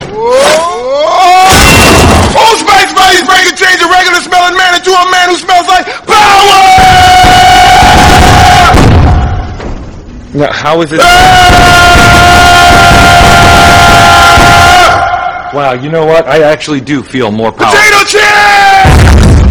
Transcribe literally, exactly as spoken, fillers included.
Old Spice Buddies break and change a regular smelling man into a man who smells like power! Now, how is it? Wow, you know what? I actually do feel more powerful. Potato chips!